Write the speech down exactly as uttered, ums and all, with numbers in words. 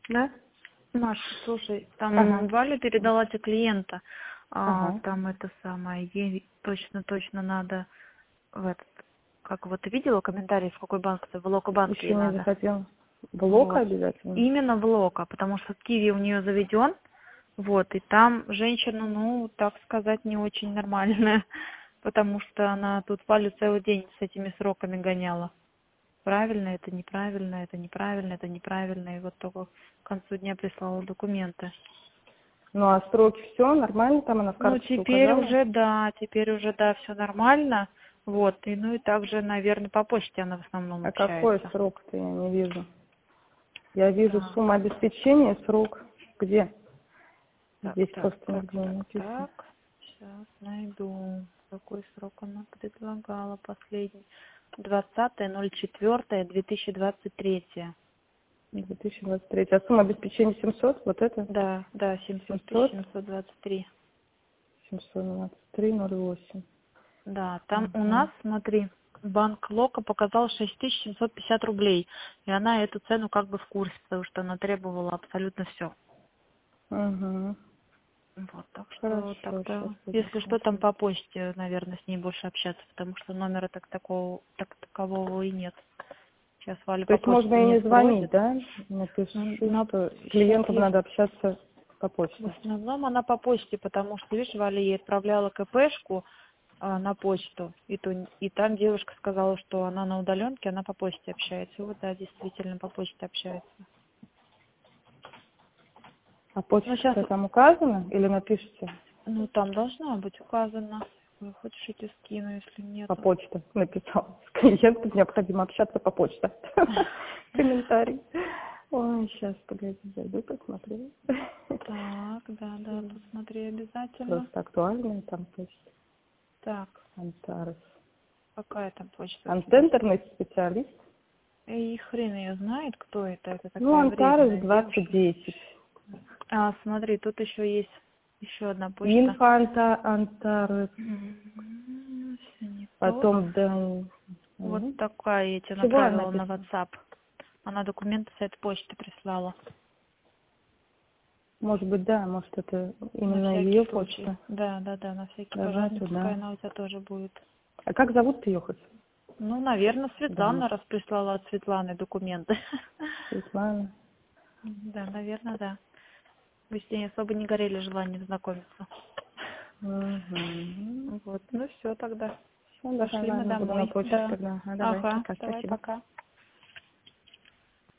Да? Маша, слушай, там Ага. Валя передала тебе клиента, а, Ага. там это самое, ей точно-точно надо в этот, как вот ты видела комментарий, в какой банк, в Локобанк ей Еще не надо. заходила. Блока Вот. обязательно? Именно в Локо, потому что Киви у нее заведен, вот, и там женщина, ну, так сказать, не очень нормальная, потому что она тут Валю целый день с этими сроками гоняла. Правильно, это неправильно, это неправильно, это неправильно, и вот только к концу дня прислала документы. Ну, а сроки все нормально? Там она в Ну, карточке теперь указала? уже, да, теперь уже, да, все нормально, вот, и, ну, и также, наверное, по почте она в основном А какой общается. срок-то я не вижу? Я вижу Так, сумма обеспечения, срок. Где? так, Здесь так, просто так, нигде не так, написано. так, сейчас найду, какой срок она предлагала последний. двадцатое ноль четвёртое две тысячи двадцать третье. две тысячи двадцать три. А сумма обеспечения семьсот? Вот это? Да, да, семьсот тысяч семьсот? семьсот двадцать три. семьсот двадцать три ноль восемь. Да, там у Угу. нас, смотри, банк Лока показал шесть тысяч семьсот пятьдесят рублей. И она эту цену как бы в курсе, потому что она требовала абсолютно все. Угу. Вот, так что Хорошо, сейчас тогда, будем если что, там смотреть. по почте, наверное, с ней больше общаться, потому что номера так такого, так такового и нет. Сейчас Валя То по есть можно почте и мне не звонить, спросит. да? Ну, Напишу, на... что Сейчас клиентам я... надо общаться по В почте. основном она по почте, потому что, видишь, Валя ей отправляла КПшку а, на почту, и, то, и там девушка сказала, что она на удаленке, она по почте общается. И вот, да, действительно, по почте общается. А Ну, сейчас, почта там указана или напишите? ну, там должна быть указано. Ой, хочешь, я тебе скину, если По нету. почте написал. С клиентом необходимо общаться по почте. Комментарий. Ой, сейчас, погоди, зайду, посмотрю. Так, да, да, посмотри обязательно. Просто актуальная там почта. Так, Антарес. какая там почта у тебя? Антентерный специалист. И хрен ее знает, кто это. Это Ну, такая Антарес вредная двадцать девушка. десять. А, смотри, тут еще есть еще одна почта. Инфа Анта- Антарес. М, Всё не то. Потом Дэн. Вот Мгм. такая я тебе Чего она направила на написала? WhatsApp. Она документы с этой почты прислала. Может быть, да, может, это На именно всякий ее случай. почта. Да, да, да, на всякий, Давай пожалуйста, пускай туда. она у тебя тоже будет. А как зовут ее хоть? Ну, наверное, Даму. Светлана, раз прислала от Светланы документы. Светлана. Да, наверное, да. Вы с ней особо не горели желанием знакомиться. Угу. Вот, ну все тогда. Все, давай, Пошли мы ладно, буду на домой. почте Да. тогда. А, давай, Ага, пока, давай, спасибо. пока.